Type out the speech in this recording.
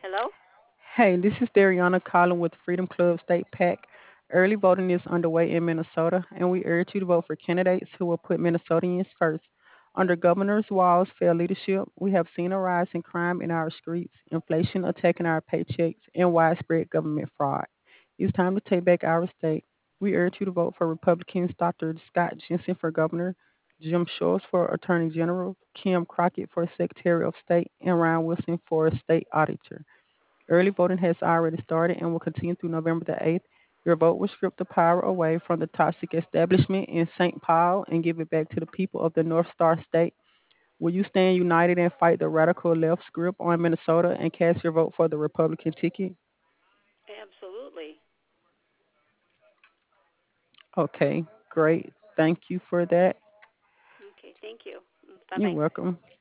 Hello? Hey, this is Dariana calling with Freedom Club State PAC. Early voting is underway in Minnesota, and we urge you to vote for candidates who will put Minnesotans first. Under Governor Walz's fair leadership, we have seen a rise in crime in our streets, inflation attacking our paychecks, and widespread government fraud. It's time to take back our state. We urge you to vote for Republicans Dr. Scott Jensen for governor, Jim Schultz for attorney general, Kim Crockett for secretary of state, and Ryan Wilson for state auditor. Early voting has already started and will continue through November the 8th. Your vote will strip the power away from the toxic establishment in St. Paul and give it back to the people of the North Star State. Will you stand united and fight the radical left's grip on Minnesota and cast your vote for the Republican ticket? Absolutely. Okay, great. Thank you for that. Okay, thank you. Bye You're bye. welcome.